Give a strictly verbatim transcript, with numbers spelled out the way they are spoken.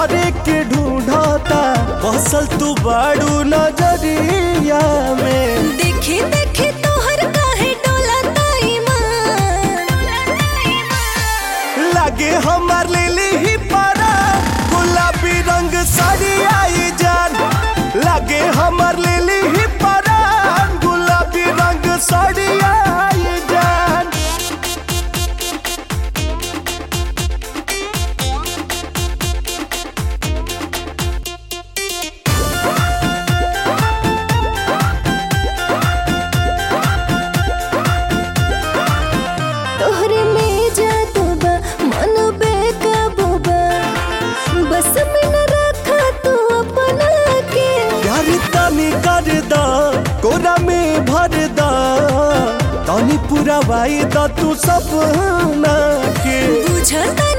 तोहरे के ढूंढता बसल तू बाड़ू नजरिया में। देखी देखी तोहर काहे डोलता ईमान, लागे हमार लिली ही पारा गुलाबी रंग साड़ी आई जान। लागे हमार लिली ही पारा गुलाबी रंग साड़ी आई जान। तोहरे में जादू बा मन बेकाबू बा, बस में न रखा तू अपना के। प्यार तनी कर दा कोरा में भर दा तनी पूरा वाई दा तू सपना के। बुझता